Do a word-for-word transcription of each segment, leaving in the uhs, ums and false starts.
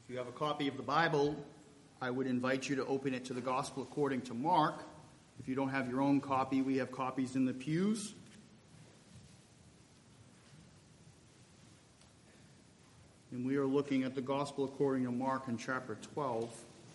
If you have a copy of the Bible, I would invite you to open it to the Gospel according to Mark. If you don't have your own copy, we have copies in the pews. And we are looking at the Gospel according to Mark in chapter twelve.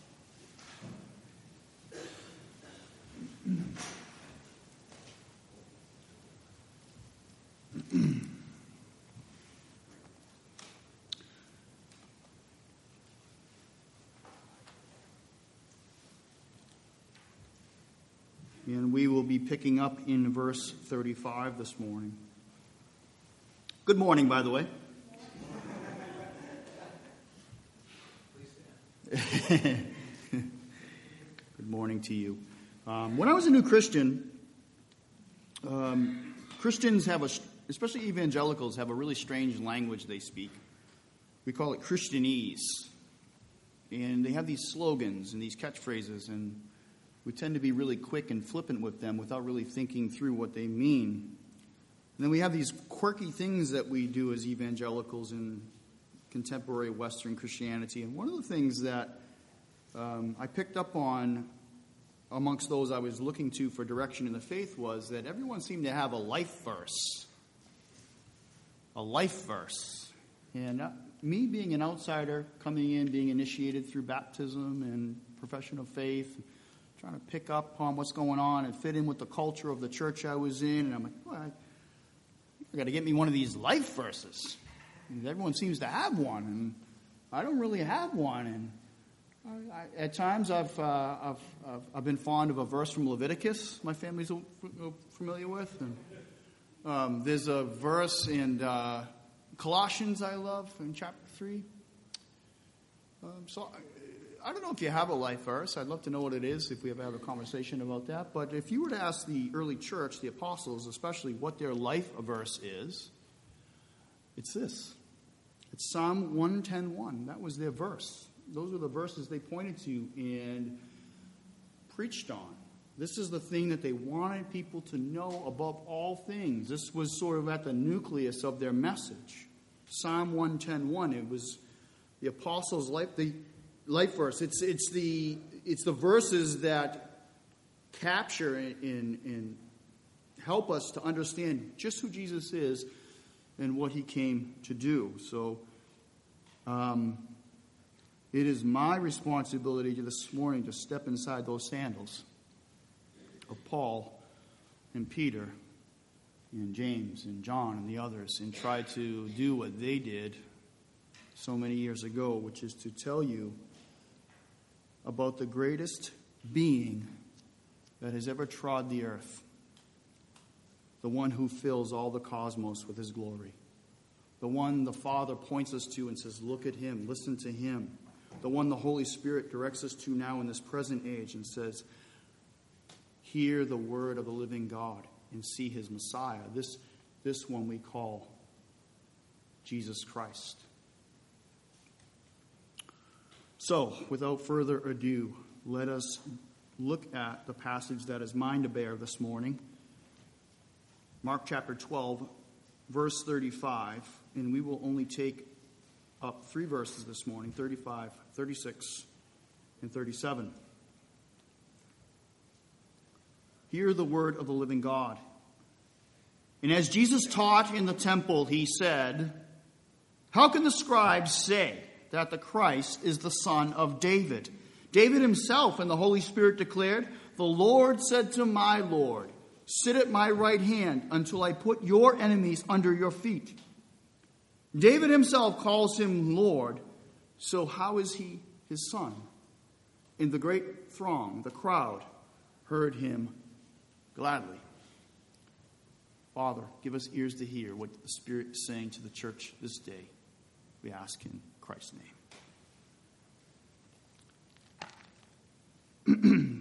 And we will be picking up in verse thirty-five this morning. Good morning, by the way. Good morning to you. Um, when I was a new Christian, um, Christians have a, especially evangelicals, have a really strange language they speak. We call it Christianese. And they have these slogans and these catchphrases, and we tend to be really quick and flippant with them without really thinking through what they mean. And then we have these quirky things that we do as evangelicals in contemporary Western Christianity. And one of the things that um, I picked up on amongst those I was looking to for direction in the faith was that everyone seemed to have a life verse. A life verse. And uh, me being an outsider, coming in, being initiated through baptism and profession of faith, trying to pick up on what's going on and fit in with the culture of the church I was in. And I'm like, well, I, I got to get me one of these life verses. And everyone seems to have one, and I don't really have one. And I, I, at times I've, uh, I've, I've I've been fond of a verse from Leviticus my family's familiar with. And um, there's a verse in uh, Colossians I love in chapter three. Um, so I, I don't know if you have a life verse. I'd love to know what it is if we ever have a conversation about that. But if you were to ask the early church, the apostles especially, what their life verse is, it's this. It's Psalm one ten one. That was their verse. Those were the verses they pointed to and preached on. This is the thing that they wanted people to know above all things. This was sort of at the nucleus of their message. Psalm one ten one. It was the apostles' life, the life verse. It's it's the it's the verses that capture and, and, and help us to understand just who Jesus is and what he came to do. So um, it is my responsibility this morning to step inside those sandals of Paul and Peter and James and John and the others and try to do what they did so many years ago, which is to tell you about the greatest being that has ever trod the earth. The one who fills all the cosmos with his glory. The one the Father points us to and says, look at him, listen to him. The one the Holy Spirit directs us to now in this present age and says, hear the word of the living God and see his Messiah. This, this one we call Jesus Christ. So, without further ado, let us look at the passage that is mine to bear this morning. Mark chapter twelve, verse thirty-five, and we will only take up three verses this morning, thirty-five, thirty-six, and thirty-seven. Hear the word of the living God. And as Jesus taught in the temple, he said, how can the scribes say that the Christ is the son of David? David himself and the Holy Spirit declared, the Lord said to my Lord, sit at my right hand until I put your enemies under your feet. David himself calls him Lord, so how is he his son? And the great throng, the crowd, heard him gladly. Father, give us ears to hear what the Spirit is saying to the church this day. We ask in Christ's name.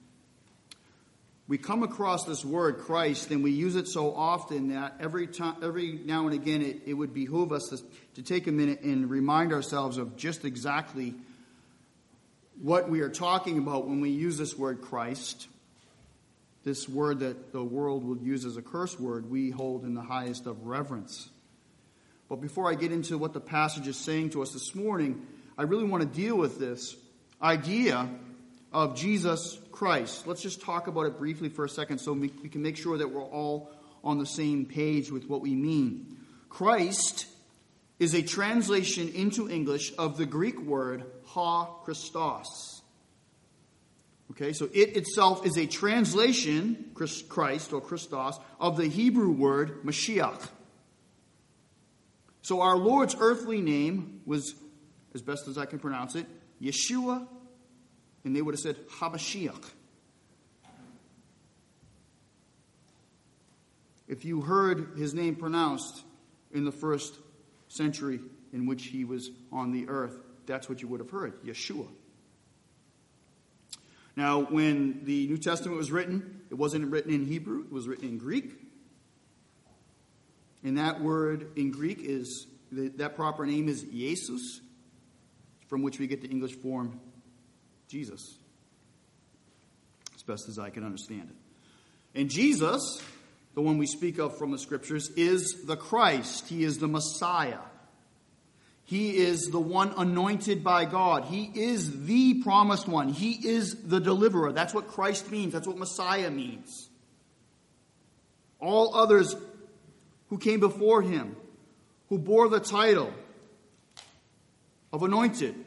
We come across this word Christ, and we use it so often that every time, every now and again, it, it would behoove us to, to take a minute and remind ourselves of just exactly what we are talking about when we use this word Christ. This word that the world would use as a curse word, we hold in the highest of reverence. But before I get into what the passage is saying to us this morning, I really want to deal with this idea of Jesus Christ. Let's just talk about it briefly for a second so we can make sure that we're all on the same page with what we mean. Christ is a translation into English of the Greek word ha Christos. Okay, so it itself is a translation, Christ or Christos, of the Hebrew word Mashiach. So our Lord's earthly name was, as best as I can pronounce it, Yeshua, and they would have said HaMashiach. If you heard his name pronounced in the first century in which he was on the earth, that's what you would have heard, Yeshua. Now, when the New Testament was written, it wasn't written in Hebrew, it was written in Greek. And that word in Greek is, that proper name is Jesus, from which we get the English form Jesus, as best as I can understand it. And Jesus, the one we speak of from the Scriptures, is the Christ. He is the Messiah. He is the one anointed by God. He is the promised one. He is the deliverer. That's what Christ means. That's what Messiah means. All others who came before him, who bore the title of anointed,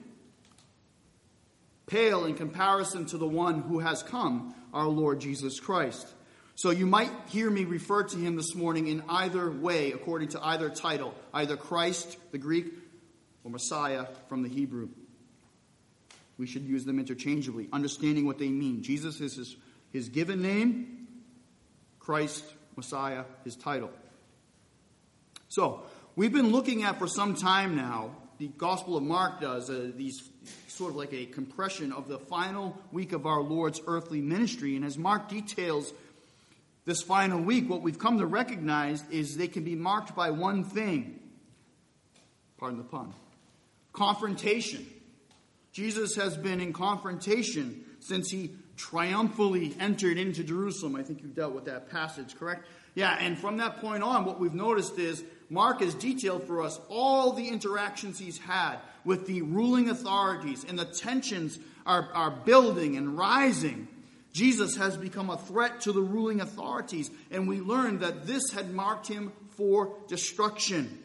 pale in comparison to the one who has come, our Lord Jesus Christ. So you might hear me refer to him this morning in either way, according to either title, either Christ, the Greek, or Messiah from the Hebrew. We should use them interchangeably, understanding what they mean. Jesus is his, his given name, Christ, Messiah, his title. So, we've been looking at for some time now, the Gospel of Mark does, uh, these sort of like a compression of the final week of our Lord's earthly ministry. And as Mark details this final week, what we've come to recognize is they can be marked by one thing. Pardon the pun. Confrontation. Jesus has been in confrontation since he triumphantly entered into Jerusalem. I think you dealt with that passage, correct? Yeah, and from that point on, what we've noticed is Mark has detailed for us all the interactions he's had with the ruling authorities, and the tensions are, are building and rising. Jesus has become a threat to the ruling authorities, and we learned that this had marked him for destruction.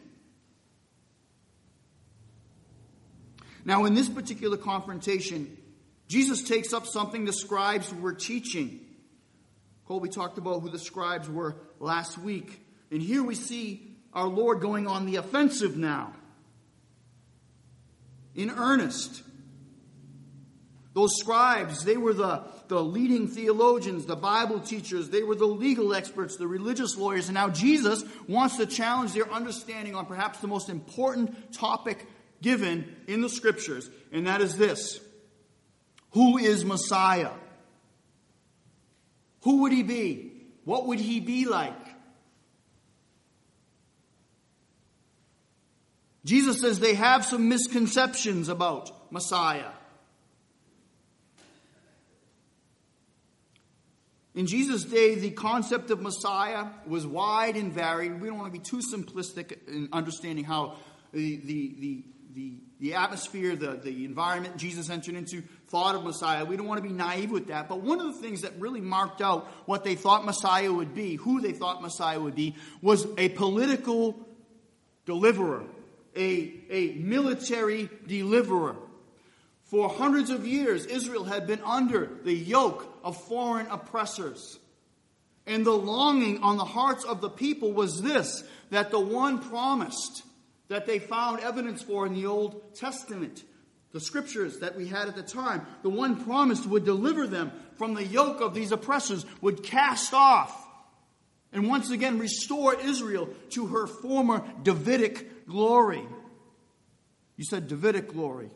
Now, in this particular confrontation, Jesus takes up something the scribes were teaching. Colby talked about who the scribes were last week. And here we see our Lord going on the offensive now. In earnest. Those scribes, they were the, the leading theologians, the Bible teachers. They were the legal experts, the religious lawyers. And now Jesus wants to challenge their understanding on perhaps the most important topic given in the Scriptures. And that is this. Who is Messiah? Who would he be? What would he be like? Jesus says they have some misconceptions about Messiah. In Jesus' day, the concept of Messiah was wide and varied. We don't want to be too simplistic in understanding how the the the the, the atmosphere, the, the environment Jesus entered into thought of Messiah. We don't want to be naive with that. But one of the things that really marked out what they thought Messiah would be, who they thought Messiah would be, was a political deliverer, a, a military deliverer. For hundreds of years, Israel had been under the yoke of foreign oppressors. And the longing on the hearts of the people was this, that the one promised, that they found evidence for in the Old Testament, the scriptures that we had at the time, the one promised would deliver them from the yoke of these oppressors, would cast off and once again restore Israel to her former Davidic glory. You said Davidic glory.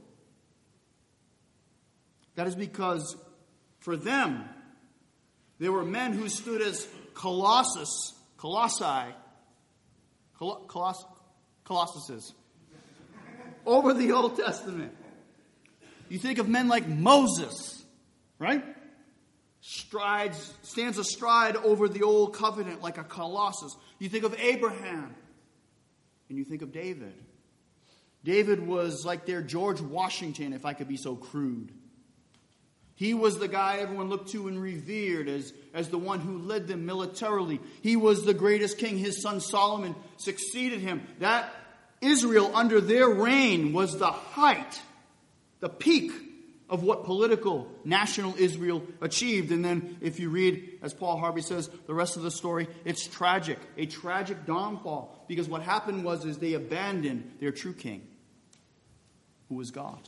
That is because for them, there were men who stood as Colossus, Colossi, Col- Coloss- Colossuses, over the Old Testament. You think of men like Moses, right? Strides, stands astride over the Old Covenant like a Colossus. You think of Abraham, and you think of David. David was like their George Washington, if I could be so crude. He was the guy everyone looked to and revered as, as the one who led them militarily. He was the greatest king. His son Solomon succeeded him. That Israel under their reign was the height, the peak of what political national Israel achieved. And then if you read, as Paul Harvey says, the rest of the story, it's tragic, a tragic downfall. Because what happened was is they abandoned their true king, who was God,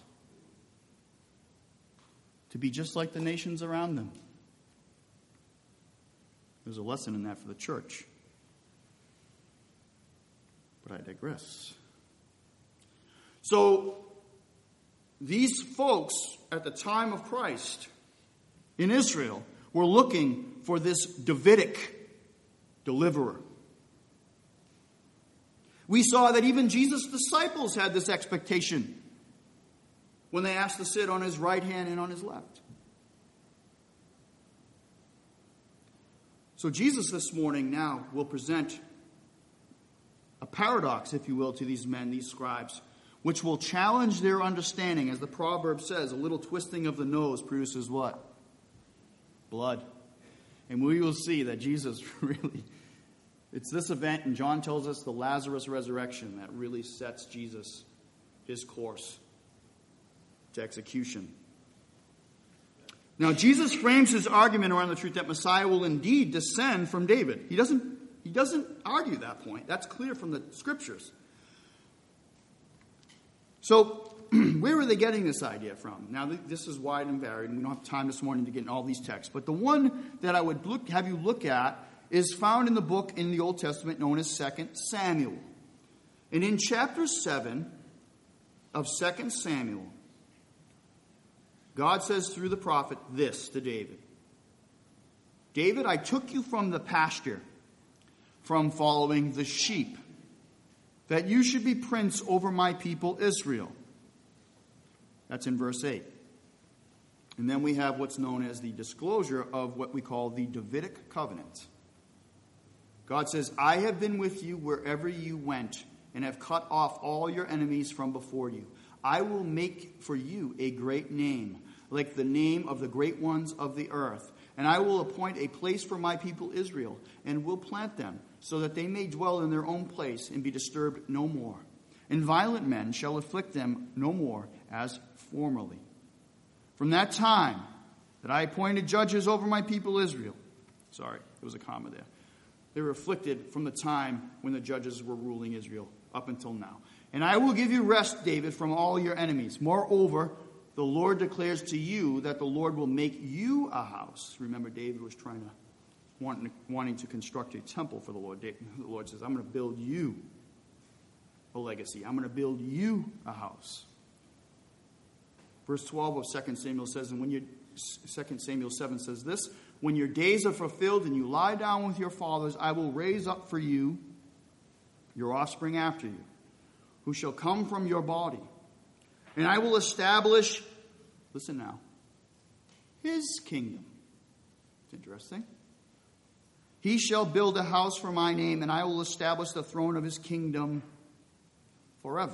to be just like the nations around them. There's a lesson in that for the church. But I digress. So, these folks at the time of Christ in Israel were looking for this Davidic deliverer. We saw that even Jesus' disciples had this expectation when they asked to sit on his right hand and on his left. So Jesus this morning now will present a paradox, if you will, to these men, these scribes, which will challenge their understanding. As the proverb says, a little twisting of the nose produces what? Blood. And we will see that Jesus really, it's this event, and John tells us the Lazarus resurrection, that really sets Jesus, his course to execution. Now, Jesus frames his argument around the truth that Messiah will indeed descend from David. He doesn't, he doesn't argue that point. That's clear from the scriptures. So, where are they getting this idea from? Now, this is wide and varied, and we don't have time this morning to get in all these texts. But the one that I would look, have you look at is found in the book in the Old Testament known as Second Samuel. And in chapter seven of Second Samuel, God says through the prophet this to David. David, I took you from the pasture, from following the sheep, that you should be prince over my people Israel. That's in verse eight. And then we have what's known as the disclosure of what we call the Davidic covenant. God says, I have been with you wherever you went, and have cut off all your enemies from before you. I will make for you a great name, like the name of the great ones of the earth. And I will appoint a place for my people Israel, and will plant them, so that they may dwell in their own place and be disturbed no more. And violent men shall afflict them no more as formerly. From that time that I appointed judges over my people Israel. Sorry, there was a comma there. They were afflicted from the time when the judges were ruling Israel up until now. And I will give you rest, David, from all your enemies. Moreover, the Lord declares to you that the Lord will make you a house. Remember, David was trying to, wanting, wanting to construct a temple for the Lord. The Lord says, I'm going to build you a legacy. I'm going to build you a house. Verse twelve of Second Samuel says, and when you, Second Samuel seven says this, when your days are fulfilled and you lie down with your fathers, I will raise up for you your offspring after you, who shall come from your body. And I will establish, listen now, his kingdom. It's interesting. He shall build a house for my name, and I will establish the throne of his kingdom forever.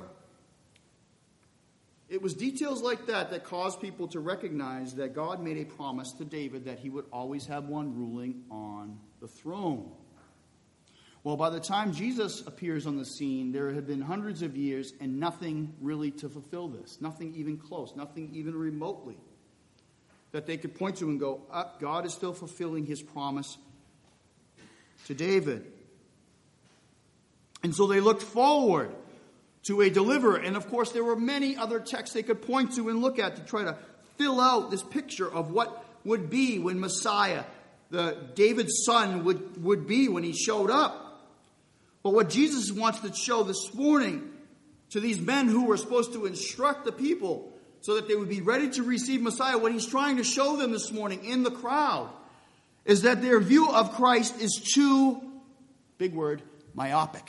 It was details like that that caused people to recognize that God made a promise to David that he would always have one ruling on the throne. Well, by the time Jesus appears on the scene, there had been hundreds of years and nothing really to fulfill this. Nothing even close, nothing even remotely that they could point to and go, uh, God is still fulfilling his promise to David. And so they looked forward to a deliverer. And of course, there were many other texts they could point to and look at to try to fill out this picture of what would be when Messiah, the David's son, would, would be when he showed up. But what Jesus wants to show this morning to these men who were supposed to instruct the people so that they would be ready to receive Messiah, what he's trying to show them this morning in the crowd is that their view of Christ is too, big word, myopic.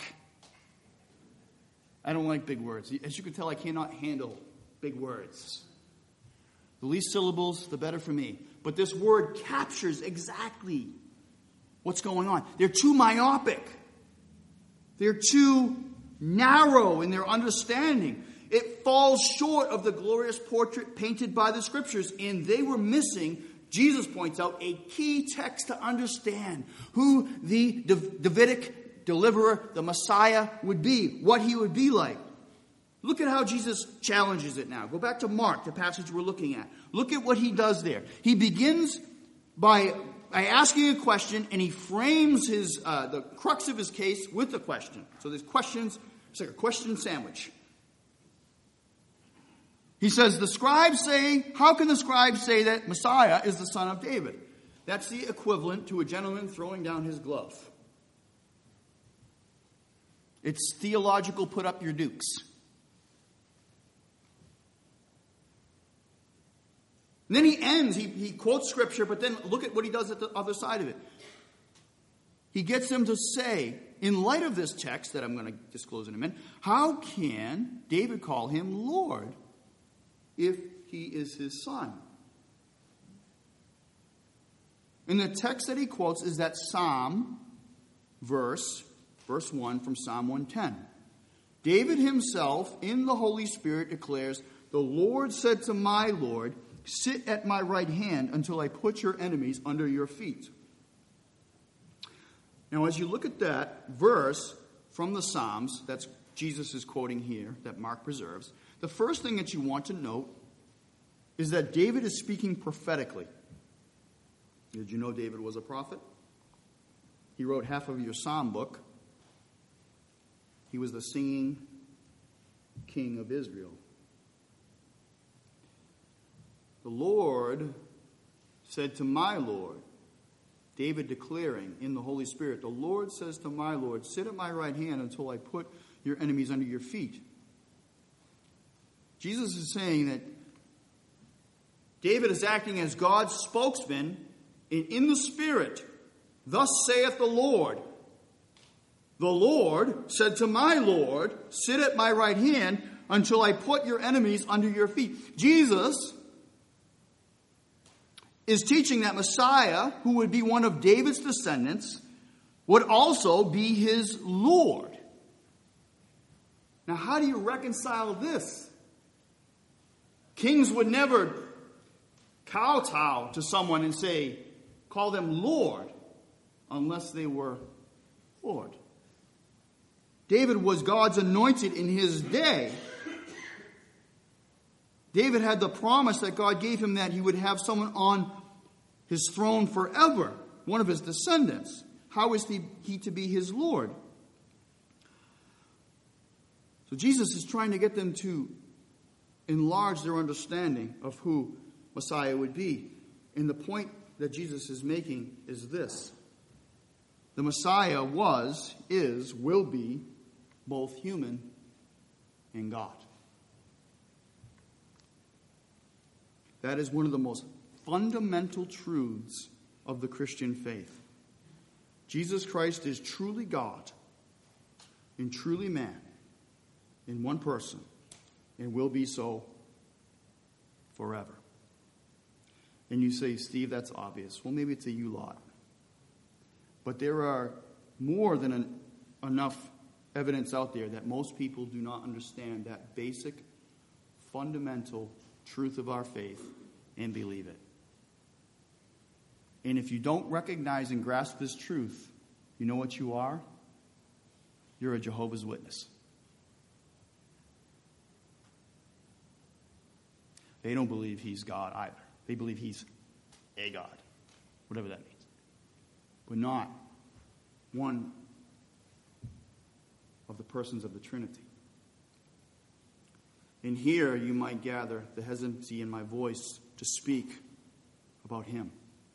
I don't like big words. As you can tell, I cannot handle big words. The least syllables, the better for me. But this word captures exactly what's going on. They're too myopic. They're too narrow in their understanding. It falls short of the glorious portrait painted by the Scriptures, and they were missing, Jesus points out, a key text to understand who the Davidic deliverer, the Messiah, would be, what he would be like. Look at how Jesus challenges it now. Go back to Mark, the passage we're looking at. Look at what he does there. He begins by, by asking a question, and he frames his uh, the crux of his case with a question. So there's questions. It's like a question sandwich. He says, the scribes say, how can the scribes say that Messiah is the son of David? That's the equivalent to a gentleman throwing down his glove. It's theological put up your dukes. And then he ends, he, he quotes Scripture, but then look at what he does at the other side of it. He gets them to say, in light of this text that I'm going to disclose in a minute, how can David call him Lord if he is his son? And the text that he quotes is that Psalm verse, verse one from Psalm one ten. David himself, in the Holy Spirit, declares, the Lord said to my Lord, sit at my right hand until I put your enemies under your feet. Now, as you look at that verse from the Psalms, that's Jesus is quoting here, that Mark preserves, the first thing that you want to note is that David is speaking prophetically. Did you know David was a prophet? He wrote half of your Psalm book. He was the singing king of Israel. The Lord said to my Lord, David declaring in the Holy Spirit, the Lord says to my Lord, sit at my right hand until I put your enemies under your feet. Jesus is saying that David is acting as God's spokesman in, in the Spirit. Thus saith the Lord. The Lord said to my Lord, sit at my right hand until I put your enemies under your feet. Jesus is teaching that Messiah, who would be one of David's descendants, would also be his Lord. Now, how do you reconcile this? Kings would never kowtow to someone and say, call them Lord, unless they were Lord. David was God's anointed in his day. David had the promise that God gave him that he would have someone on his throne forever, one of his descendants. How is he, he to be his Lord? So Jesus is trying to get them to enlarge their understanding of who Messiah would be. And the point that Jesus is making is this. The Messiah was, is, will be both human and God. That is one of the most fundamental truths of the Christian faith. Jesus Christ is truly God and truly man in one person and will be so forever. And you say, Steve, that's obvious. Well, maybe it's a you lot. But there are more than an, enough evidence out there that most people do not understand that basic, fundamental truth of our faith and believe it. And if you don't recognize and grasp this truth, you know what you are? You're a Jehovah's Witness. They don't believe he's God either. They believe he's a God, whatever that means. But not one of the persons of the Trinity. And here you might gather the hesitancy in my voice to speak about him.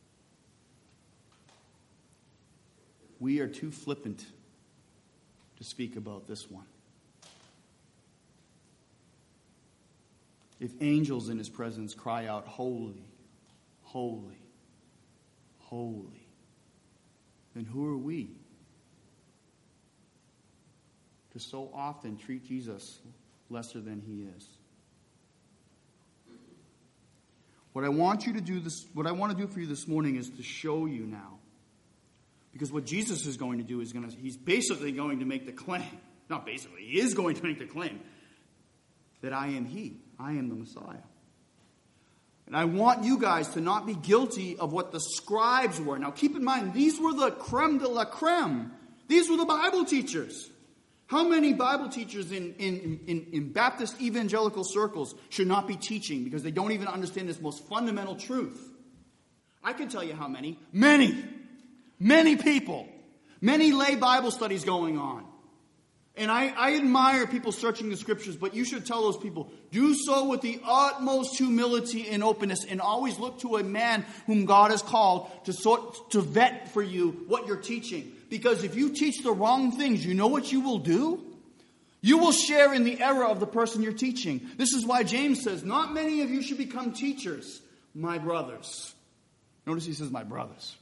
We are too flippant to speak about this one. If angels in his presence cry out, holy, holy, holy, then who are we to so often treat Jesus lesser than he is? What I want you to do this, what I want to do for you this morning is to show you now. Because what Jesus is going to do is going to, he's basically going to make the claim. Not basically, he is going to make the claim that I am he. I am the Messiah. And I want you guys to not be guilty of what the scribes were. Now keep in mind, these were the creme de la creme. These were the Bible teachers. How many Bible teachers in, in, in, in Baptist evangelical circles should not be teaching because they don't even understand this most fundamental truth? I can tell you how many. Many. Many people. Many lay Bible studies going on. And I, I admire people searching the scriptures, but you should tell those people, do so with the utmost humility and openness, and always look to a man whom God has called to sort to vet for you what you're teaching. Because if you teach the wrong things, you know what you will do? You will share in the error of the person you're teaching. This is why James says, not many of you should become teachers, my brothers. Notice he says, my brothers.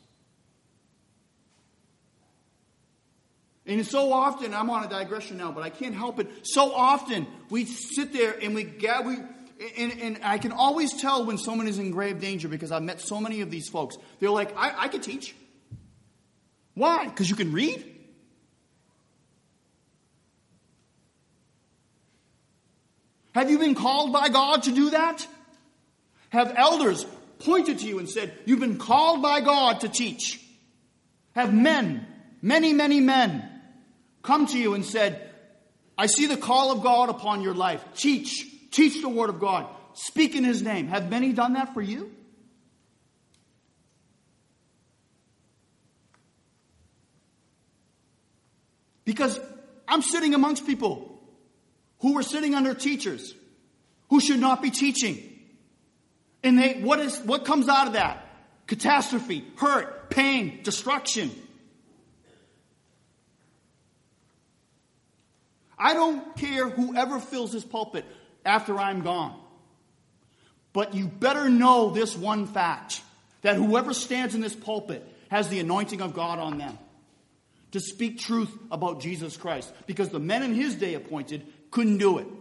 And so often, I'm on a digression now, but I can't help it. So often, we sit there and we get, we, and, and I can always tell when someone is in grave danger because I've met so many of these folks. They're like, I, I could teach. Why? Because you can read? Have you been called by God to do that? Have elders pointed to you and said, you've been called by God to teach? Have men, many, many men, come to you and said, I see the call of God upon your life. Teach. Teach the word of God. Speak in his name. Have many done that for you? Because I'm sitting amongst people who were sitting under teachers who should not be teaching. And they, what is, what comes out of that? Catastrophe, hurt, pain, destruction. I don't care whoever fills this pulpit after I'm gone. But you better know this one fact, that whoever stands in this pulpit has the anointing of God on them to speak truth about Jesus Christ. Because the men in his day appointed couldn't do it.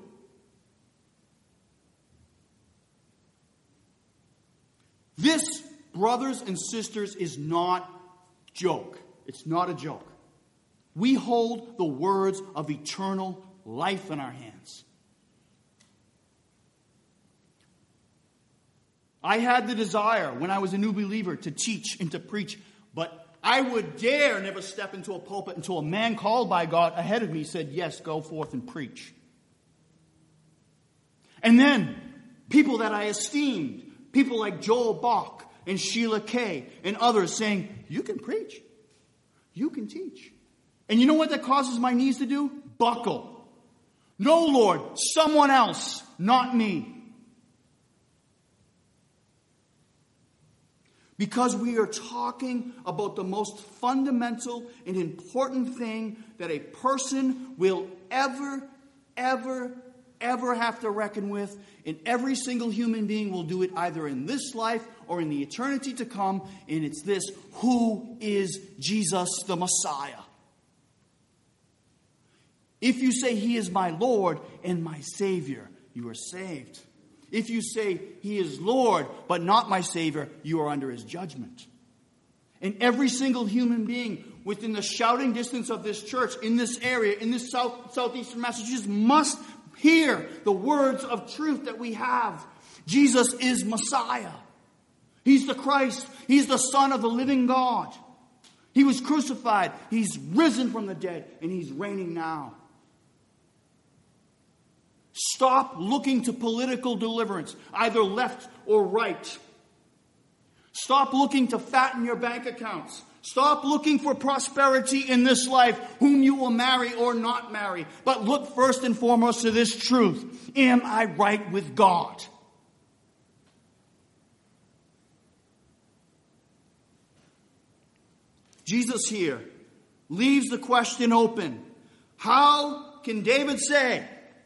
This, brothers and sisters, is not joke. It's not a joke. We hold the words of eternal life in our hands. I had the desire when I was a new believer to teach and to preach, but I would dare never step into a pulpit until a man called by God ahead of me said, yes, go forth and preach. And then people that I esteemed, people like Joel Bach and Sheila Kay and others saying, you can preach. You can teach. And you know what that causes my knees to do? Buckle. No, Lord, someone else, not me. Because we are talking about the most fundamental and important thing that a person will ever, ever, ever have to reckon with. And every single human being will do it either in this life or in the eternity to come. And it's this: who is Jesus the Messiah? If you say he is my Lord and my Savior, you are saved. If you say he is Lord but not my Savior, you are under his judgment. And every single human being within the shouting distance of this church, in this area, in this south, southeastern Massachusetts, must hear the words of truth that we have. Jesus is Messiah. He's the Christ. He's the Son of the living God. He was crucified. He's risen from the dead, and he's reigning now. Stop looking to political deliverance, either left or right. Stop looking to fatten your bank accounts. Stop looking for prosperity in this life, whom you will marry or not marry. But look first and foremost to this truth. Am I right with God? Jesus here leaves the question open. How can David say,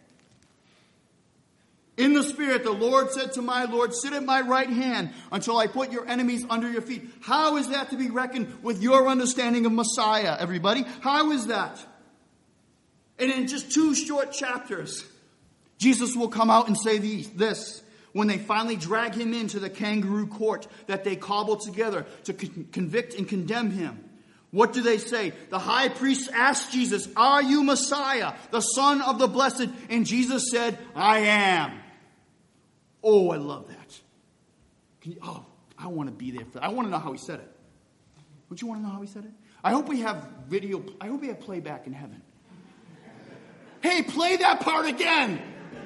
in the Spirit, the Lord said to my Lord, sit at my right hand until I put your enemies under your feet? How is that to be reckoned with your understanding of Messiah, everybody? How is that? And in just two short chapters, Jesus will come out and say these, this, when they finally drag him into the kangaroo court that they cobbled together to con- convict and condemn him. What do they say? The high priest asked Jesus, "Are you Messiah, the Son of the Blessed?" And Jesus said, "I am." Oh, I love that. Can you, oh, I want to be there for that. I want to know how he said it. Don't you want to know how he said it? I hope we have video. I hope we have playback in heaven. Hey, play that part again.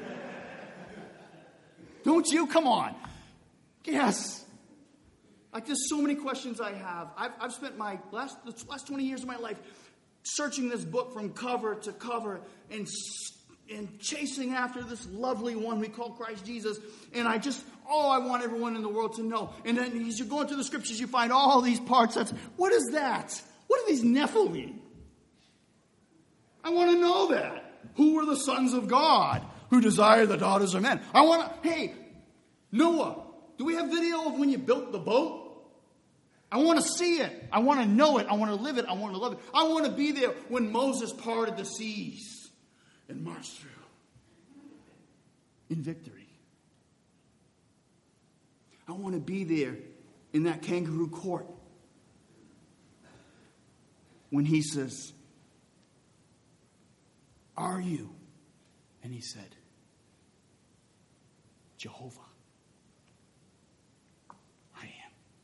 Don't you? Come on. Yes. Like, there's so many questions I have. I've, I've spent my last, the last twenty years of my life searching this book from cover to cover and, and chasing after this lovely one we call Christ Jesus. And I just, oh, I want everyone in the world to know. And then as you're going through the scriptures, you find all these parts. That's, what is that? What are these Nephilim? I want to know that. Who were the sons of God who desire the daughters of men? I want to, hey, Noah, do we have video of when you built the boat? I want to see it. I want to know it. I want to live it. I want to love it. I want to be there when Moses parted the seas and marched through in victory. I want to be there in that kangaroo court when he says, "Are you?" And he said, "Jehovah, I am."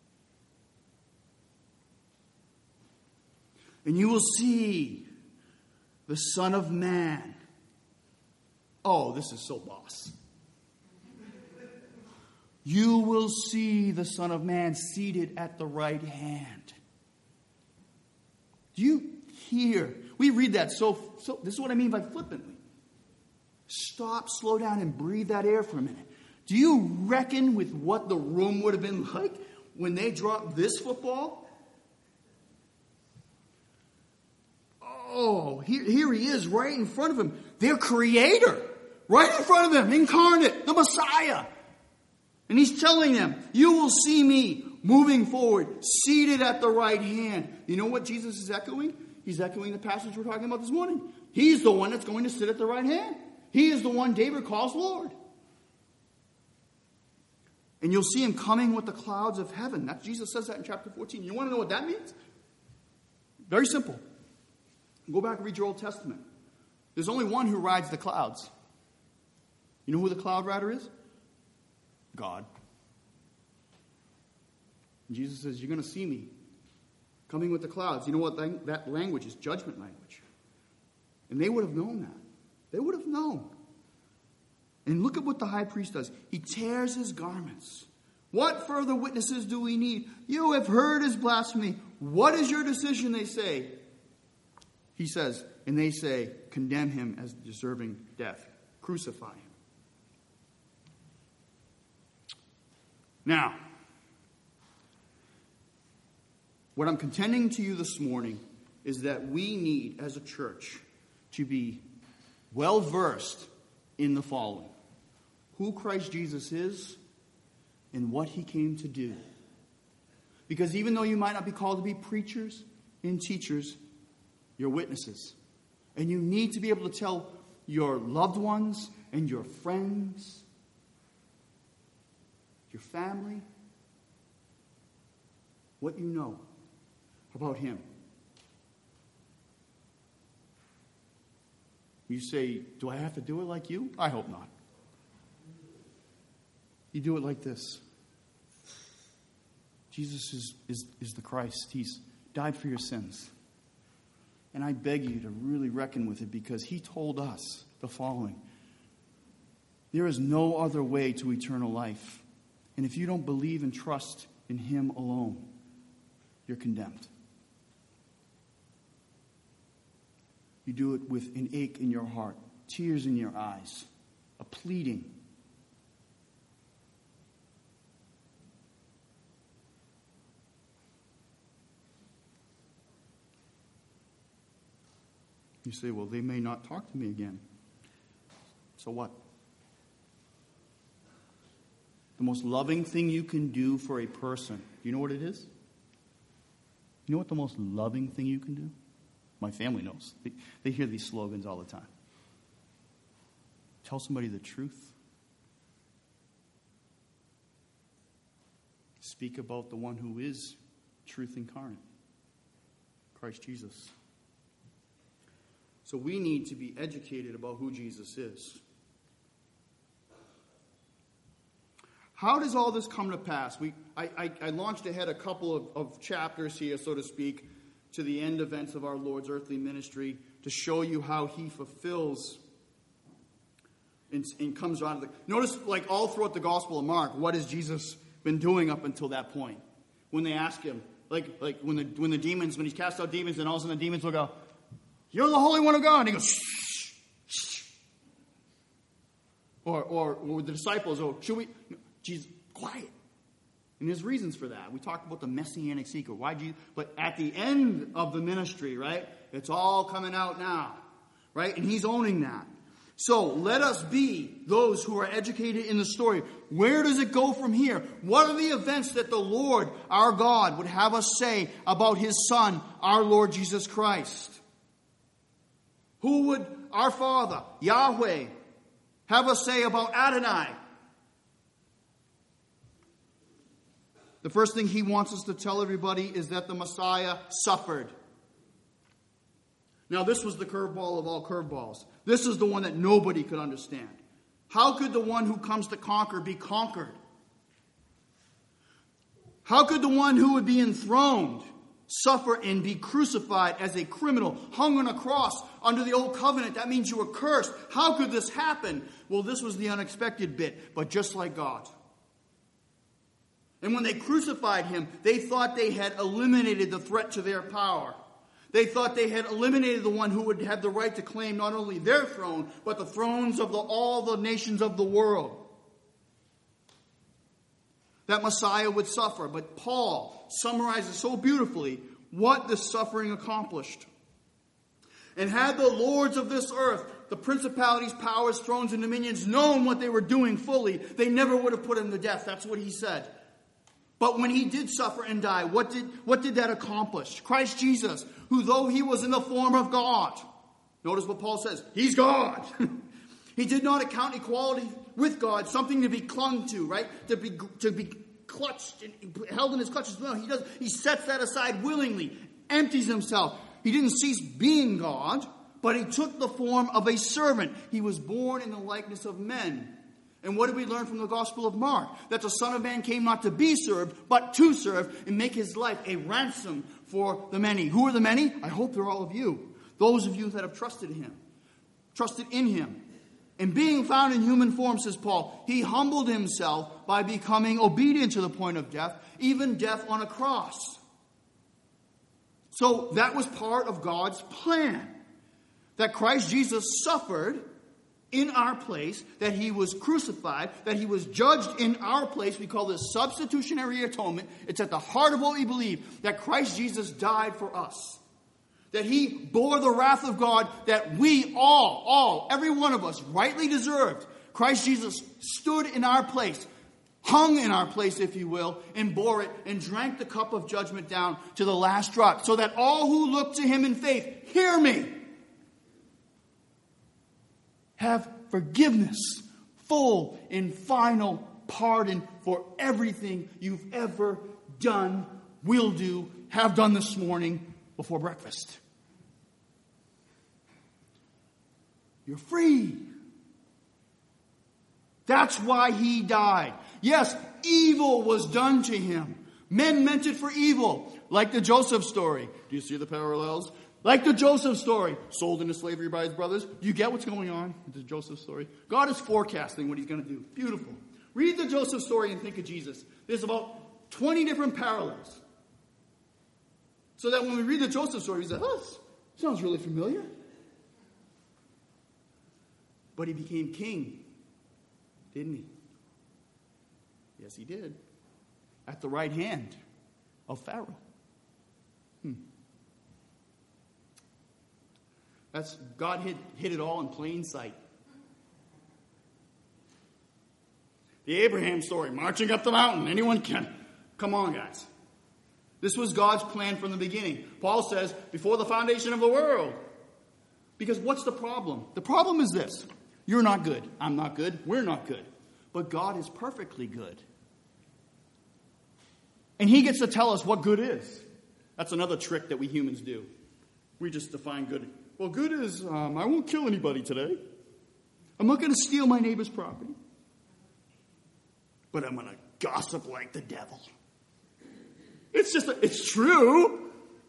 And you will see the Son of Man. Oh, this is so boss. You will see the Son of Man seated at the right hand. Do you hear? We read that so, so this is what I mean by flippantly. Stop, slow down, and breathe that air for a minute. Do you reckon with what the room would have been like when they dropped this football? Oh, here, here he is right in front of him. Their creator. Right in front of them, incarnate, the Messiah. And he's telling them, you will see me moving forward, seated at the right hand. You know what Jesus is echoing? He's echoing the passage we're talking about this morning. He's the one that's going to sit at the right hand. He is the one David calls Lord. And you'll see him coming with the clouds of heaven. That, Jesus says that in chapter fourteen. You want to know what that means? Very simple. Go back and read your Old Testament. There's only one who rides the clouds. You know who the cloud rider is? God. And Jesus says, you're going to see me coming with the clouds. You know what that language is? Judgment language. And they would have known that. They would have known. And look at what the high priest does. He tears his garments. What further witnesses do we need? You have heard his blasphemy. What is your decision, they say? He says, and they say, condemn him as deserving death. Crucify him. Now, what I'm contending to you this morning is that we need, as a church, to be well-versed in the following. Who Christ Jesus is and what he came to do. Because even though you might not be called to be preachers and teachers, you're witnesses. And you need to be able to tell your loved ones and your friends, your family, what you know about him. You say, do I have to do it like you? I hope not. You do it like this. Jesus is, is, is the Christ. He's died for your sins. And I beg you to really reckon with it, because he told us the following. There is no other way to eternal life. And if you don't believe and trust in him alone, you're condemned. You do it with an ache in your heart, tears in your eyes, a pleading. You say, well, they may not talk to me again. So what? The most loving thing you can do for a person, do you know what it is? You know what the most loving thing you can do? My family knows. They, they hear these slogans all the time. Tell somebody the truth. Speak about the one who is truth incarnate, Christ Jesus. So we need to be educated about who Jesus is. How does all this come to pass? We, I, I, I launched ahead a couple of, of chapters here, so to speak, to the end events of our Lord's earthly ministry to show you how he fulfills and, and comes out of the... Notice, like all throughout the Gospel of Mark, what has Jesus been doing up until that point? When they ask him, like like when the when the demons, when he's cast out demons, and all of a sudden the demons will go, "You're the Holy One of God." And he goes, shh, shh. Or, or, or with the disciples, oh, should we... Jesus, quiet. And there's reasons for that. We talked about the messianic seeker. Why do you... But at the end of the ministry, right, it's all coming out now, right? And he's owning that. So let us be those who are educated in the story. Where does it go from here? What are the events that the Lord, our God, would have us say about his Son, our Lord Jesus Christ? Who would our Father, Yahweh, have us say about Adonai? The first thing he wants us to tell everybody is that the Messiah suffered. Now, this was the curveball of all curveballs. This is the one that nobody could understand. How could the one who comes to conquer be conquered? How could the one who would be enthroned suffer and be crucified as a criminal, hung on a cross under the old covenant? That means you were cursed. How could this happen? Well, this was the unexpected bit, but just like God. And when they crucified him, they thought they had eliminated the threat to their power. They thought they had eliminated the one who would have the right to claim not only their throne, but the thrones of the, all the nations of the world. That Messiah would suffer. But Paul summarizes so beautifully what this suffering accomplished. And had the lords of this earth, the principalities, powers, thrones, and dominions, known what they were doing fully, they never would have put him to death. That's what he said. But when he did suffer and die, what did, what did that accomplish? Christ Jesus, who though he was in the form of God, notice what Paul says, he's God. He did not account equality with God something to be clung to, right? To be to be clutched and held in his clutches. No, he does. He sets that aside willingly, empties himself. He didn't cease being God, but he took the form of a servant. He was born in the likeness of men. And what did we learn from the Gospel of Mark? That the Son of Man came not to be served, but to serve and make his life a ransom for the many. Who are the many? I hope they're all of you. Those of you that have trusted him, trusted in him. And being found in human form, says Paul, he humbled himself by becoming obedient to the point of death, even death on a cross. So that was part of God's plan. That Christ Jesus suffered in our place, that he was crucified, that he was judged in our place. We call this substitutionary atonement. It's at the heart of what we believe, that Christ Jesus died for us. That he bore the wrath of God that we all, all, every one of us rightly deserved. Christ Jesus stood in our place, hung in our place, if you will, and bore it and drank the cup of judgment down to the last drop, so that all who look to him in faith, hear me, have forgiveness, full and final pardon for everything you've ever done, will do, have done this morning before breakfast. You're free. That's why he died. Yes, evil was done to him. Men meant it for evil, like the Joseph story. Do you see the parallels? Like the Joseph story, sold into slavery by his brothers. You get what's going on with the Joseph story? God is forecasting what he's going to do. Beautiful. Read the Joseph story and think of Jesus. There's about twenty different parallels. So that when we read the Joseph story, we say, oh, this sounds really familiar. But he became king, didn't he? Yes, he did. At the right hand of Pharaoh. Hmm. That's God hid, hid it all in plain sight. The Abraham story, marching up the mountain. Anyone can. Come on, guys. This was God's plan from the beginning. Paul says, before the foundation of the world. Because what's the problem? The problem is this. You're not good. I'm not good. We're not good. But God is perfectly good. And he gets to tell us what good is. That's another trick that we humans do. We just define good. Well, good is, um, I won't kill anybody today. I'm not going to steal my neighbor's property. But I'm going to gossip like the devil. It's just, a, it's true.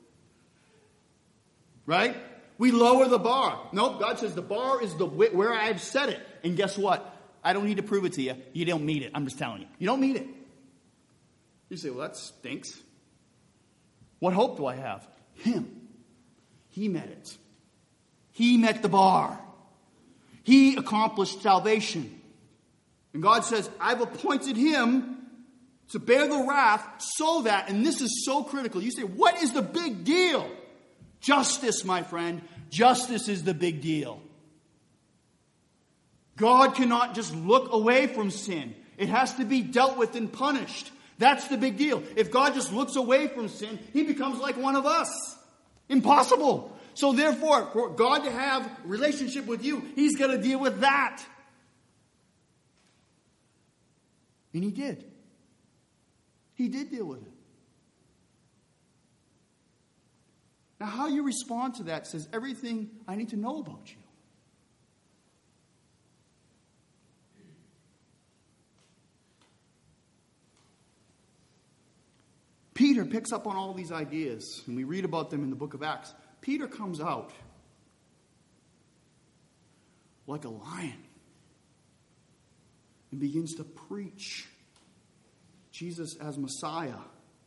Right? We lower the bar. Nope, God says the bar is the where I've set it. And guess what? I don't need to prove it to you. You don't meet it. I'm just telling you. You don't meet it. You say, well, that stinks. What hope do I have? Him. He met it. He met the bar. He accomplished salvation. And God says, I've appointed him to bear the wrath so that, and this is so critical. You say, what is the big deal? Justice, my friend. Justice is the big deal. God cannot just look away from sin. It has to be dealt with and punished. That's the big deal. If God just looks away from sin, he becomes like one of us. Impossible. So therefore, for God to have a relationship with you, he's got to deal with that. And he did. He did deal with it. Now, how you respond to that says everything I need to know about you. Peter picks up on all these ideas, and we read about them in the book of Acts. Peter comes out like a lion and begins to preach Jesus as Messiah.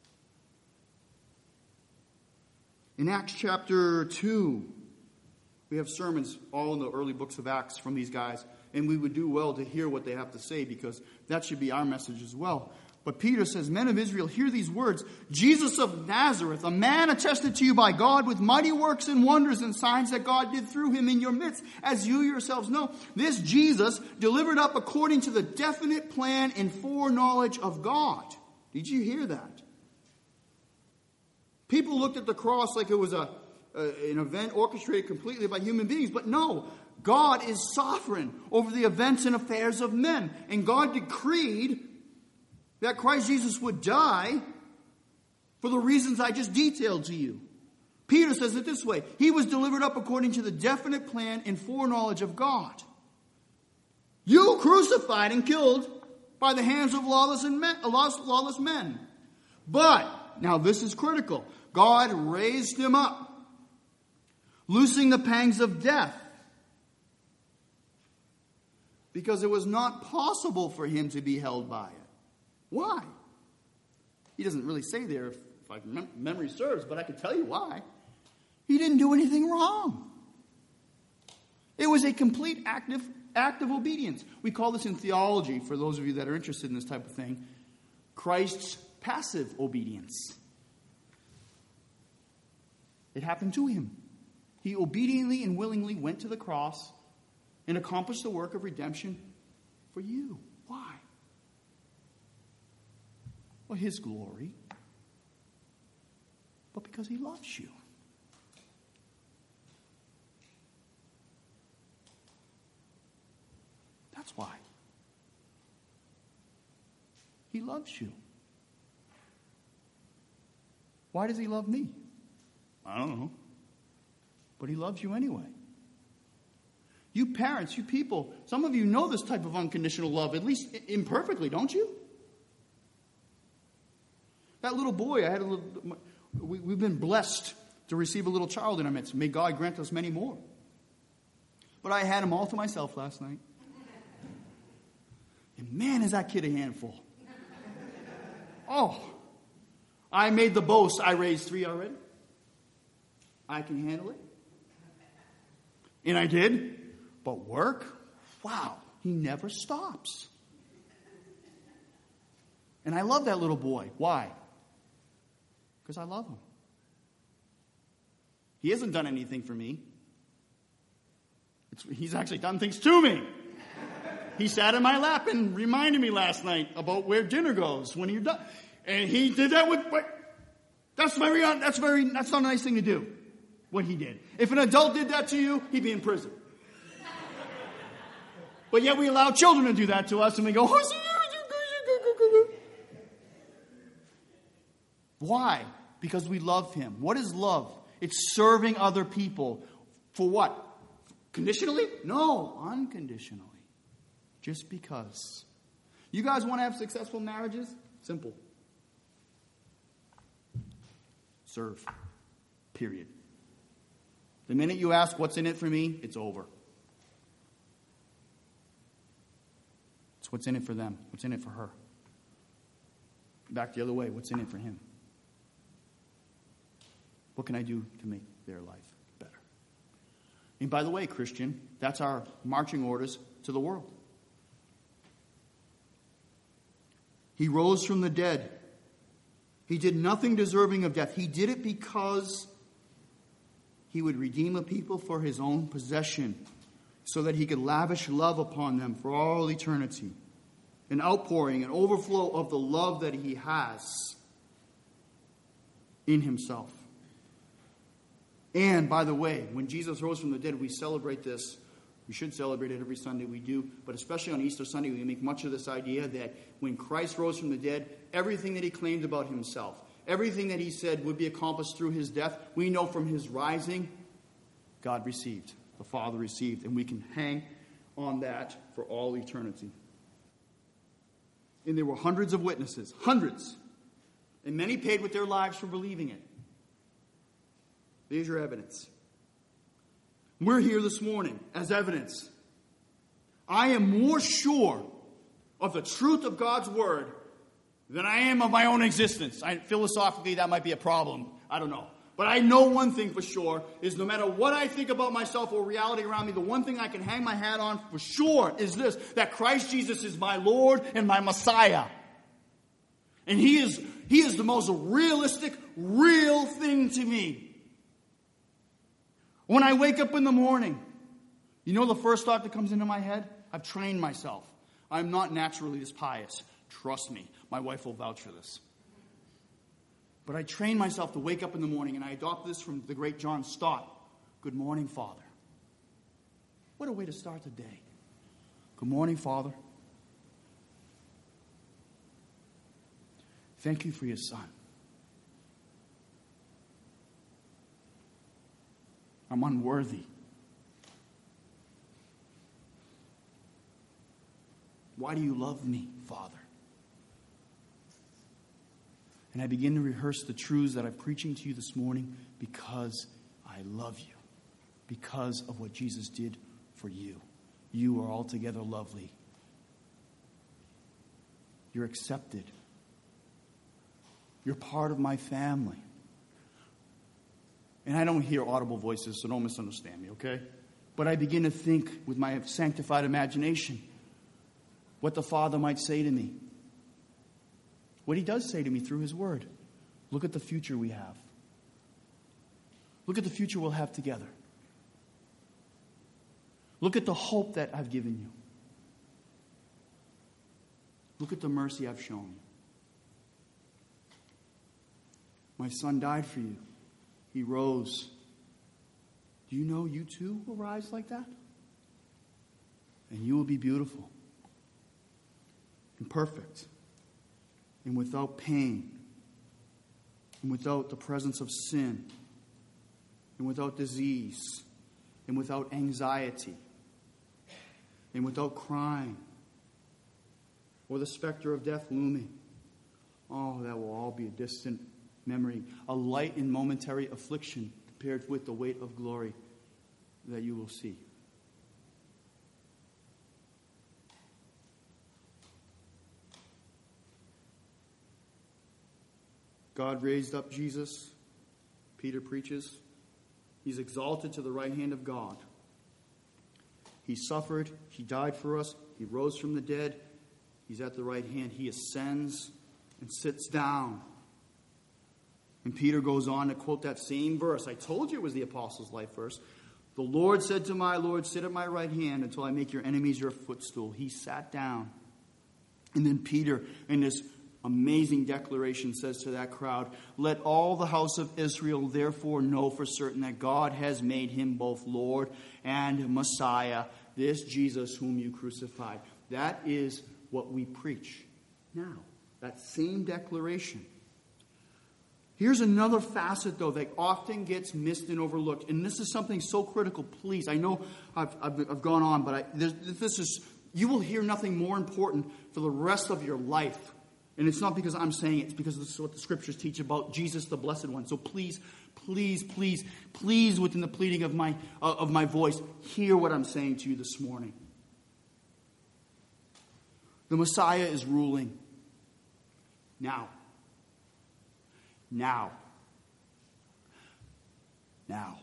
In Acts chapter two, we have sermons all in the early books of Acts from these guys, and we would do well to hear what they have to say because that should be our message as well. But Peter says, men of Israel, hear these words. Jesus of Nazareth, a man attested to you by God with mighty works and wonders and signs that God did through him in your midst, as you yourselves know. This Jesus delivered up according to the definite plan and foreknowledge of God. Did you hear that? People looked at the cross like it was a, a an event orchestrated completely by human beings. But no, God is sovereign over the events and affairs of men. And God decreed that Christ Jesus would die for the reasons I just detailed to you. Peter says it this way. He was delivered up according to the definite plan and foreknowledge of God. You crucified and killed by the hands of lawless, and men, lawless men. But, now this is critical, God raised him up, loosing the pangs of death, because it was not possible for him to be held by it. Why? He doesn't really say there, if, if my mem- memory serves, but I can tell you why. He didn't do anything wrong. It was a complete act of, act of obedience. We call this in theology, for those of you that are interested in this type of thing, Christ's passive obedience. It happened to him. He obediently and willingly went to the cross and accomplished the work of redemption for you. Why? Well, his glory, but because he loves you. That's why. He loves you. Why does he love me? I don't know. But he loves you anyway. You parents, you people, some of you know this type of unconditional love, at least imperfectly, don't you? That little boy, I had a little, we, we've been blessed to receive a little child in our midst. May God grant us many more. But I had him all to myself last night. And man, is that kid a handful. Oh, I made the boast. I raised three already. I can handle it. And I did. But work, wow, he never stops. And I love that little boy. Why? Because I love him. He hasn't done anything for me. It's, he's actually done things to me. He sat in my lap and reminded me last night about where dinner goes when you're done. And he did that with, that's very, that's very, that's not a nice thing to do, what he did. If an adult did that to you, he'd be in prison. But yet we allow children to do that to us and we go, why? because we love him. What is love? It's serving other people. For what? Conditionally? No, unconditionally. Just because. You guys want to have successful marriages? Simple. Serve. Period. The minute you ask, what's in it for me? It's over. It's what's in it for them. What's in it for her? Back the other way. What's in it for him? What can I do to make their life better? And by the way, Christian, that's our marching orders to the world. He rose from the dead. He did nothing deserving of death. He did it because he would redeem a people for his own possession, so that he could lavish love upon them for all eternity. An outpouring, an overflow of the love that he has in himself. And, by the way, when Jesus rose from the dead, we celebrate this. We should celebrate it every Sunday, we do. But especially on Easter Sunday, we make much of this idea that when Christ rose from the dead, everything that he claimed about himself, everything that he said would be accomplished through his death, we know from his rising, God received. The Father received. And we can hang on that for all eternity. And there were hundreds of witnesses. Hundreds. And many paid with their lives for believing it. There's your evidence. We're here this morning as evidence. I am more sure of the truth of God's word than I am of my own existence. I, philosophically, that might be a problem. I don't know. But I know one thing for sure is no matter what I think about myself or reality around me, the one thing I can hang my hat on for sure is this, that Christ Jesus is my Lord and my Messiah. And he is, he is the most realistic, real thing to me. When I wake up in the morning, you know the first thought that comes into my head? I've trained myself. I'm not naturally this pious. Trust me, my wife will vouch for this. But I train myself to wake up in the morning, and I adopt this from the great John Stott. Good morning, Father. What a way to start the day. Good morning, Father. Thank you for your son. I'm unworthy. Why do you love me, Father? And I begin to rehearse the truths that I'm preaching to you this morning because I love you. Because of what Jesus did for you. You are altogether lovely. You're accepted. You're part of my family. And I don't hear audible voices, so don't misunderstand me, okay? But I begin to think with my sanctified imagination what the Father might say to me. What he does say to me through his word. Look at the future we have. Look at the future we'll have together. Look at the hope that I've given you. Look at the mercy I've shown you. My son died for you. He rose. Do you know you too will rise like that? And you will be beautiful and perfect and without pain and without the presence of sin and without disease and without anxiety and without crime or the specter of death looming. Oh, that will all be a distant memory, a light and momentary affliction compared with the weight of glory that you will see. God raised up Jesus, Peter preaches. He's exalted to the right hand of God. He suffered, he died for us, he rose from the dead, he's at the right hand, he ascends and sits down. And Peter goes on to quote that same verse. I told you it was the apostles' life verse. The Lord said to my Lord, sit at my right hand until I make your enemies your footstool. He sat down. And then Peter, in this amazing declaration, says to that crowd, let all the house of Israel therefore know for certain that God has made him both Lord and Messiah, this Jesus whom you crucified. That is what we preach now. That same declaration. Here's another facet, though, that often gets missed and overlooked. And this is something so critical. Please, I know I've, I've, I've gone on, but I, this, this is, you will hear nothing more important for the rest of your life. And it's not because I'm saying it. It's because this is what the Scriptures teach about Jesus, the Blessed One. So please, please, please, please, within the pleading of my, uh, of my voice, hear what I'm saying to you this morning. The Messiah is ruling. Now. Now. Now.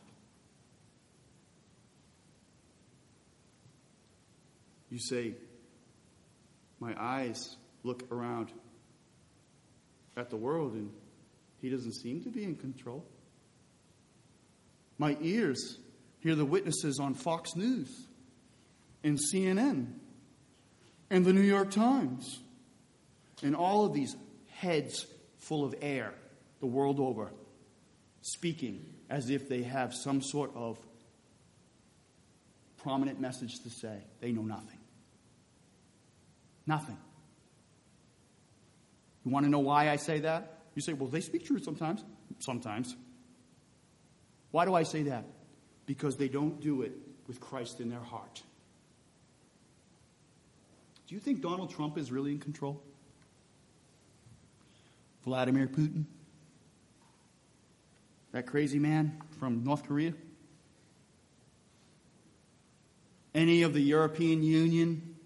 You say, my eyes look around at the world and he doesn't seem to be in control. My ears hear the witnesses on Fox News and C N N and the New York Times and all of these heads full of air the world over, speaking as if they have some sort of prominent message to say. They know nothing. Nothing. You want to know why I say that? You say, well, they speak truth sometimes. Sometimes. Why do I say that? Because they don't do it with Christ in their heart. Do you think Donald Trump is really in control? Vladimir Putin? That crazy man from North Korea? Any of the European Union?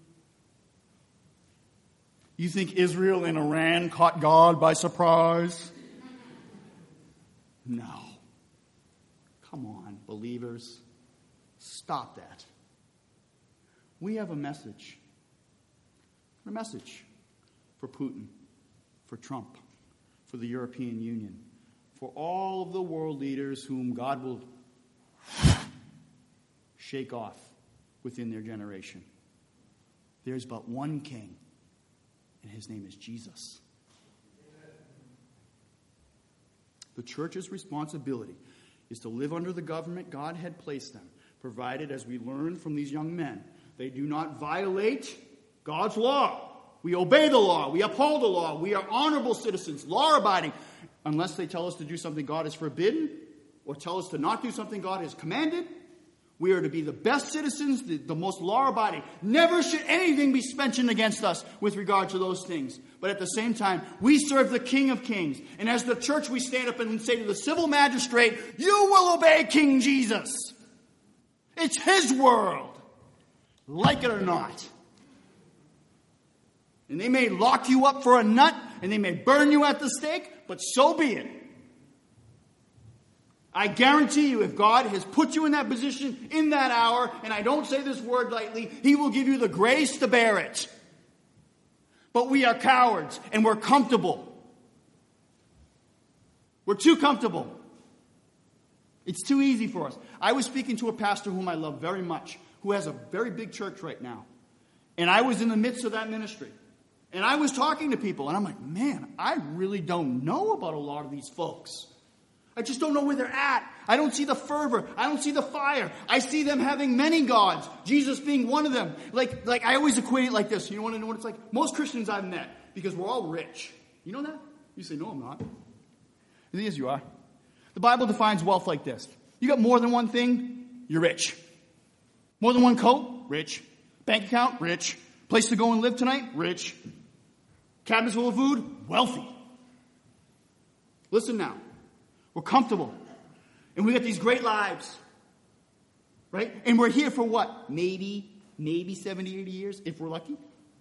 You think Israel and Iran caught God by surprise? No. Come on, believers. Stop that. We have a message. A message for Putin, for Trump, for the European Union, for all of the world leaders whom God will shake off within their generation. There's but one king, and his name is Jesus. The church's responsibility is to live under the government God had placed them, provided, as we learned from these young men, they do not violate God's law. We obey the law. We uphold the law. We are honorable citizens, law-abiding, unless they tell us to do something God has forbidden or tell us to not do something God has commanded. We are to be the best citizens, the, the most law-abiding. Never should anything be mentioned against us with regard to those things. But at the same time, we serve the King of Kings. And as the church, we stand up and say to the civil magistrate, you will obey King Jesus. It's his world. Like it or not. And they may lock you up for a nut, and they may burn you at the stake, but so be it. I guarantee you, if God has put you in that position in that hour, and I don't say this word lightly, he will give you the grace to bear it. But we are cowards, and we're comfortable. We're too comfortable. It's too easy for us. I was speaking to a pastor whom I love very much, who has a very big church right now. And I was in the midst of that ministry. And I was talking to people, and I'm like, man, I really don't know about a lot of these folks. I just don't know where they're at. I don't see the fervor. I don't see the fire. I see them having many gods, Jesus being one of them. Like, like I always equate it like this. You want to know what it's like? Most Christians I've met, because we're all rich. You know that? You say, no, I'm not. The thing is, you are. The Bible defines wealth like this. You got more than one thing, you're rich. More than one coat, rich. Bank account, rich. Place to go and live tonight, rich. Cabinets full of food, wealthy. Listen now. We're comfortable. And we got these great lives. Right? And we're here for what? Maybe, maybe seventy, eighty years, if we're lucky.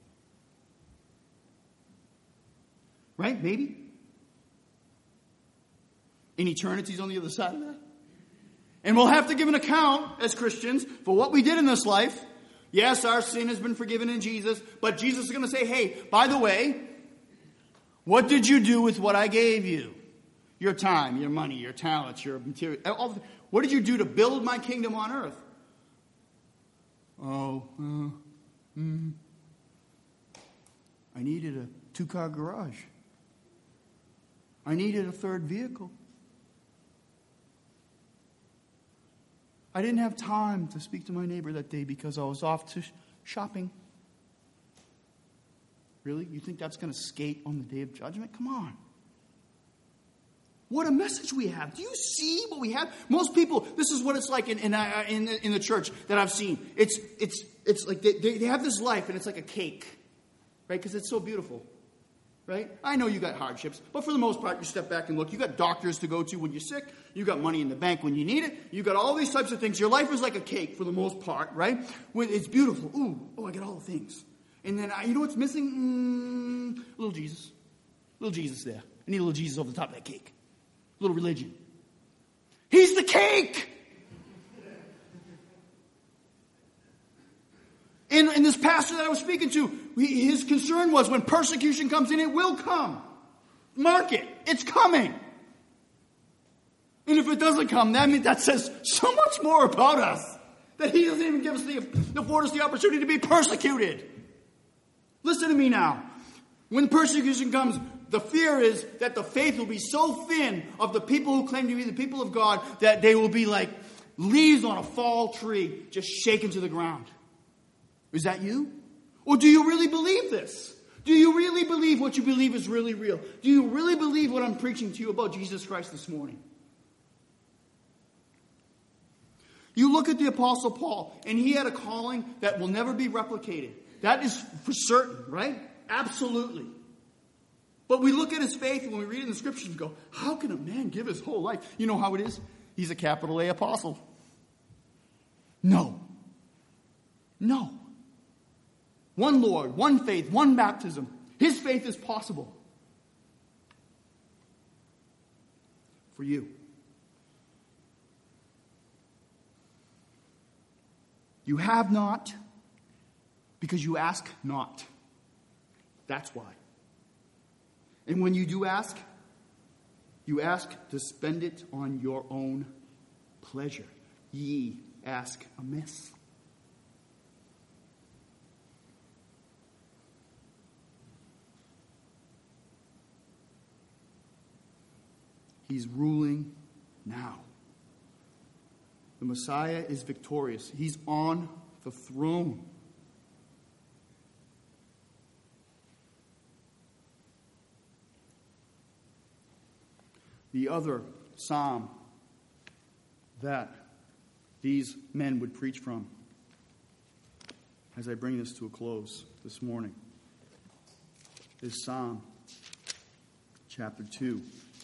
Right? Maybe. And eternity's on the other side of that. And we'll have to give an account as Christians for what we did in this life. Yes, our sin has been forgiven in Jesus. But Jesus is going to say, hey, by the way, what did you do with what I gave you? Your time, your money, your talents, your material. All the, what did you do to build my kingdom on earth? Oh, uh, mm, I needed a two-car garage. I needed a third vehicle. I didn't have time to speak to my neighbor that day because I was off to sh- shopping. Really? You think that's going to skate on the day of judgment? Come on. What a message we have. Do you see what we have? Most people, this is what it's like in in, uh, in, the, in the church that I've seen. It's it's it's like they, they have this life and it's like a cake, right? Because it's so beautiful, right? I know you got hardships, but for the most part, you step back and look. You got doctors to go to when you're sick. You got money in the bank when you need it. You got all these types of things. Your life is like a cake for the most part, right? When it's beautiful. Ooh, oh, I got all the things. And then, I, you know what's missing? Mm, little Jesus. Little Jesus there. I need a little Jesus over the top of that cake. Little religion. He's the cake. And, and this pastor that I was speaking to, he, his concern was when persecution comes in, it will come. Mark it. It's coming. And if it doesn't come, that means that says so much more about us. That he doesn't even give us the, afford us the opportunity to be persecuted. Listen to me now. When persecution comes, the fear is that the faith will be so thin of the people who claim to be the people of God that they will be like leaves on a fall tree, just shaken to the ground. Is that you? Or do you really believe this? Do you really believe what you believe is really real? Do you really believe what I'm preaching to you about Jesus Christ this morning? You look at the Apostle Paul, and he had a calling that will never be replicated. That is for certain, right? Absolutely. But we look at his faith, and when we read it in the Scriptures, and go, how can a man give his whole life? You know how it is? He's a capital A apostle. No. No. One Lord, one faith, one baptism. His faith is possible. For you. You have not because you ask not. That's why. And when you do ask, you ask to spend it on your own pleasure. Ye ask amiss. He's ruling now. The Messiah is victorious. He's on the throne. The other psalm that these men would preach from, as I bring this to a close this morning, is Psalm chapter two.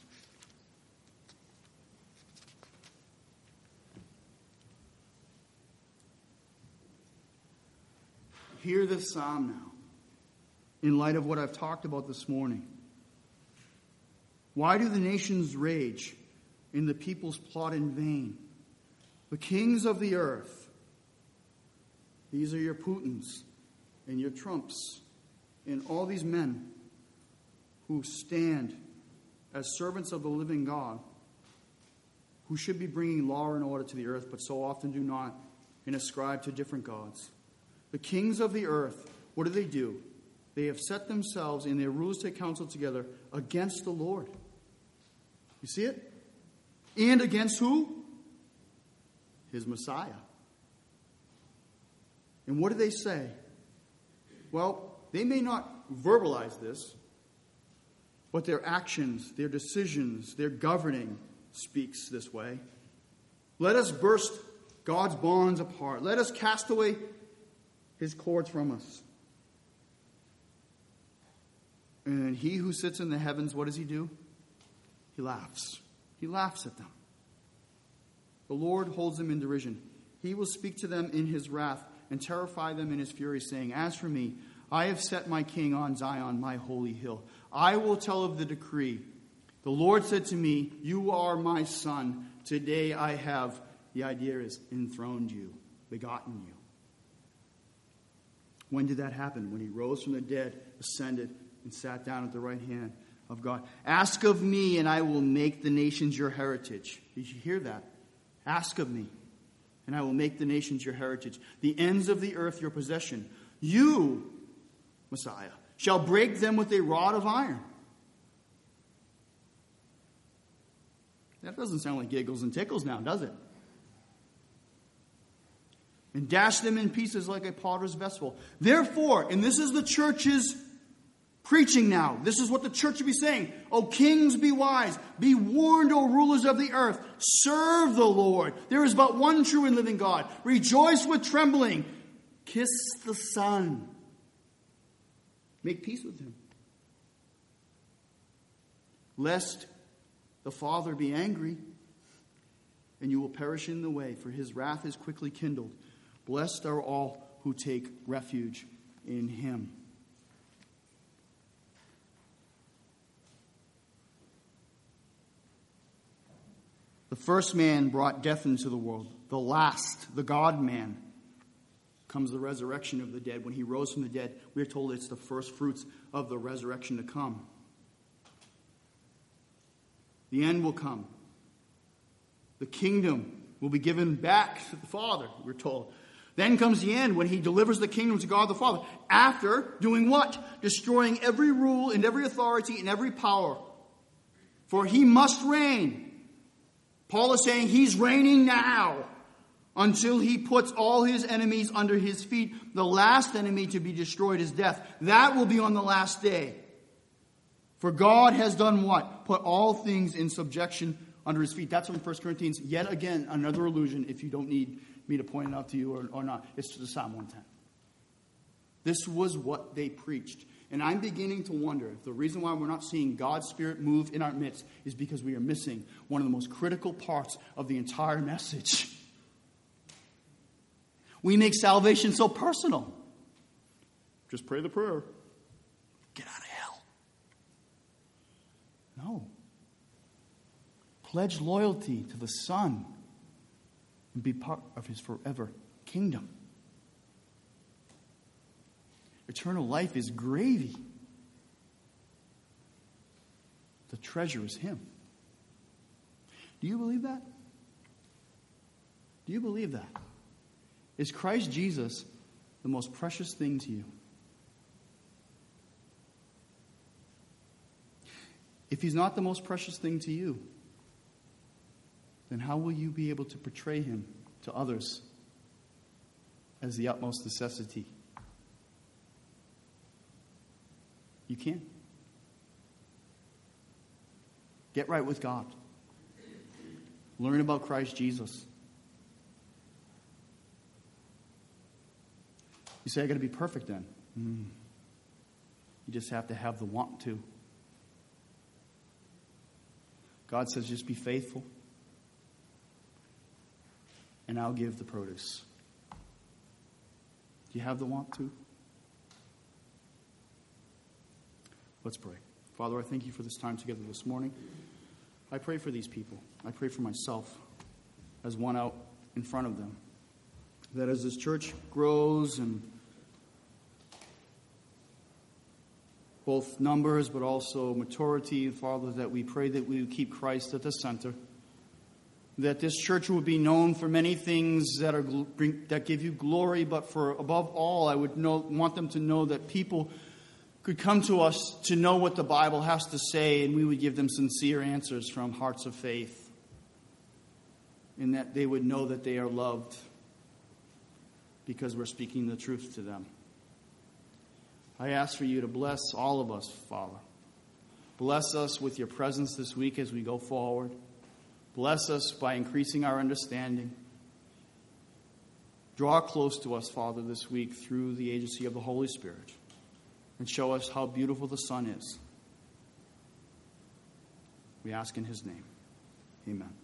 Hear this psalm now, in light of what I've talked about this morning. Why do the nations rage and the peoples plot in vain? The kings of the earth, these are your Putins and your Trumps and all these men who stand as servants of the living God, who should be bringing law and order to the earth, but so often do not, and ascribe to different gods. The kings of the earth, what do they do? They have set themselves and their rulers take counsel together against the Lord. You see it? And against who? His Messiah. And what do they say? Well, they may not verbalize this, but their actions, their decisions, their governing speaks this way. Let us burst God's bonds apart. Let us cast away his cords from us. And he who sits in the heavens, what does he do? He laughs. He laughs at them. The Lord holds them in derision. He will speak to them in his wrath and terrify them in his fury, saying, as for me, I have set my king on Zion, my holy hill. I will tell of the decree. The Lord said to me, you are my son. Today I have, the idea is, enthroned you, begotten you. When did that happen? When he rose from the dead, ascended, and sat down at the right hand of God. Ask of me, and I will make the nations your heritage. Did you hear that? Ask of me, and I will make the nations your heritage. The ends of the earth your possession. You, Messiah, shall break them with a rod of iron. That doesn't sound like giggles and tickles now, does it? And dash them in pieces like a potter's vessel. Therefore, and this is the church's Preaching now. This is what the church should be saying. O kings, be wise. Be warned, O rulers of the earth. Serve the Lord. There is but one true and living God. Rejoice with trembling. Kiss the Son. Make peace with him. Lest the Father be angry, and you will perish in the way, for his wrath is quickly kindled. Blessed are all who take refuge in him. The first man brought death into the world. The last, the God-man, comes the resurrection of the dead. When he rose from the dead, we are told it's the first fruits of the resurrection to come. The end will come. The kingdom will be given back to the Father, we're told. Then comes the end when he delivers the kingdom to God the Father. After doing what? Destroying every rule and every authority and every power. For he must reign. Paul is saying he's reigning now until he puts all his enemies under his feet. The last enemy to be destroyed is death. That will be on the last day. For God has done what? Put all things in subjection under his feet. That's from First Corinthians. Yet again, another allusion, if you don't need me to point it out to you or, or not. It's to the Psalm one ten. This was what they preached. And I'm beginning to wonder if the reason why we're not seeing God's Spirit move in our midst is because we are missing one of the most critical parts of the entire message. We make salvation so personal. Just pray the prayer. Get out of hell. No. Pledge loyalty to the Son and be part of his forever kingdom. Eternal life is gravy. The treasure is him. Do you believe that? Do you believe that? Is Christ Jesus the most precious thing to you? If he's not the most precious thing to you, then how will you be able to portray him to others as the utmost necessity? You can't. Get right with God. Learn about Christ Jesus. You say, I got to be perfect then. Mm. You just have to have the want to. God says, just be faithful, and I'll give the produce. Do you have the want to? Let's pray. Father, I thank you for this time together this morning. I pray for these people. I pray for myself as one out in front of them. That as this church grows and both numbers but also maturity, Father, that we pray that we would keep Christ at the center. That this church would be known for many things that are that give you glory, but for above all, I would know, want them to know that people could come to us to know what the Bible has to say, and we would give them sincere answers from hearts of faith. And that they would know that they are loved because we're speaking the truth to them. I ask for you to bless all of us, Father. Bless us with your presence this week as we go forward. Bless us by increasing our understanding. Draw close to us, Father, this week through the agency of the Holy Spirit. And show us how beautiful the Son is. We ask in his name. Amen.